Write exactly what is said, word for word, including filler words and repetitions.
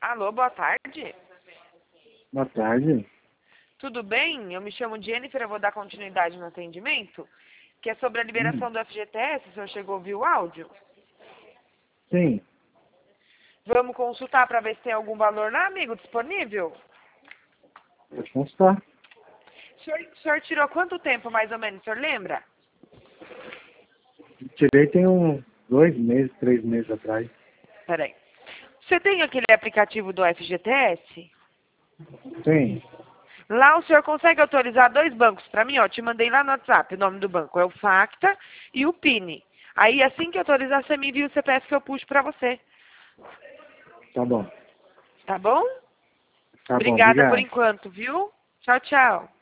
Alô, boa tarde. Boa tarde. Tudo bem? Eu me chamo Jennifer, eu vou dar continuidade no atendimento, que é sobre a liberação Hum. do F G T S. O senhor chegou a ouvir o áudio? Sim, Vamos consultar para ver se tem algum valor lá, amigo, disponível? pode constar. O senhor, o senhor tirou quanto tempo, mais ou menos, o senhor lembra? Tirei tem uns dois meses, três meses atrás. Peraí. Você tem aquele aplicativo do F G T S? Sim, Lá o senhor consegue autorizar dois bancos para mim, ó. Te mandei lá no WhatsApp o nome do banco. É o Facta e o P I N. Aí assim que autorizar, você me envia o C P F que eu puxo para você. tá bom. Tá bom? Tá bom, Obrigada por obrigado. enquanto, viu? Tchau, tchau.